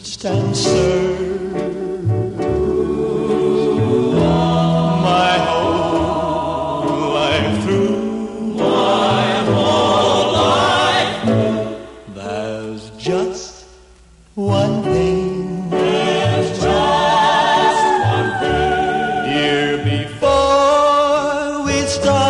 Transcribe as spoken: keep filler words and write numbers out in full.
east and serve my whole life through. My whole life through. There's just one thing. There's just one thing. Here before we start.